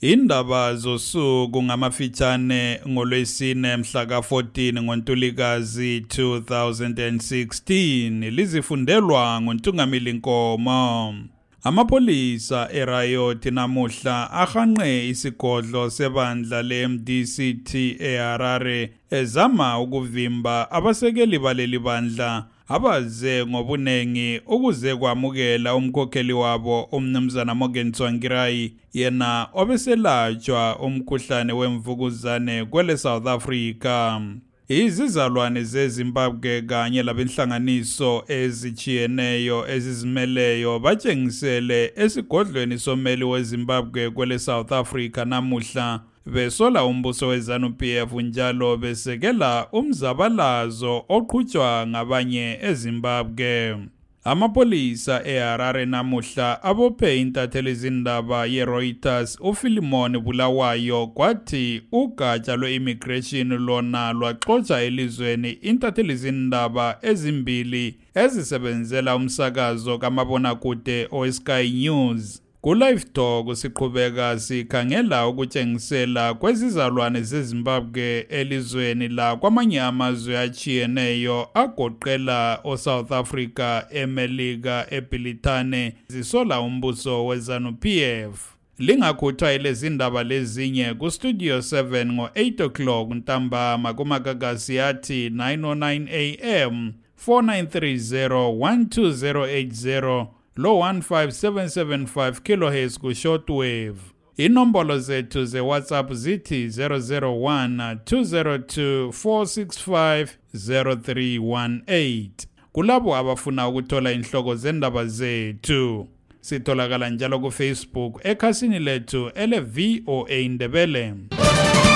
Indaba zosuku ngamafitshane ngolwesine mhla ka-14 ngoNtulikazi 2016 lizifundelwa nguNtungamili Nkomo. Amapolisa eRayoti namuhla ahanqe isigodlo sebandla le-MDCT eHarare ezama ukuvimba abasekeli baleli bandla abaze ngobunengi ukuze kwamukela umkhokheli wabo umnumzana Morgan Tsvangirai yena obeselatshwa umkhuhlane wemvukuzane kwele South Africa. Izizalwane zeZimbabwe kanye labenhlanganiso ezichiyeneyo ezizimeleyo batshengisele esigodlweni someli weZimbabwe kwele South Africa namuhla besola umbuso weZANU-PF njalo besekela umzabalazo oqhutshwa ngabanye eZimbabwe. Amapolisa eHarare namuhla abophe intatheli izindaba yeReuters uPhilimon Bulawayo kwathi ugatsha lwe-immigration lona lwaxotsha elizweni intatheli izindaba ezimbili ezisebenzela umsakazo kamabonakude oSky News. Ku-Live Talk siqhubeka sikhangela ukutshengisela kwezizalwane zeZimbabwe elizweni la kwamanye amazwe achiyeneyo agoqela oSouth Africa, eMelika, eBrithani zisola umbuso weZANU-PF. Lingakhuthwa ilezindaba lezinye kuStudio 7 ngo-8 o'clock ntambama kumakagasi athi 9:09 AM 4930-12080 lo 15775 kHz ku shortwave. Inombolo zethu ze WhatsApp zithi 001-202-465-0318. Kulabo abafuna ukuthola inhloko zendaba zethu. Sitholakala njalo ku Facebook ekhasini lethu ele VOA Ndebele.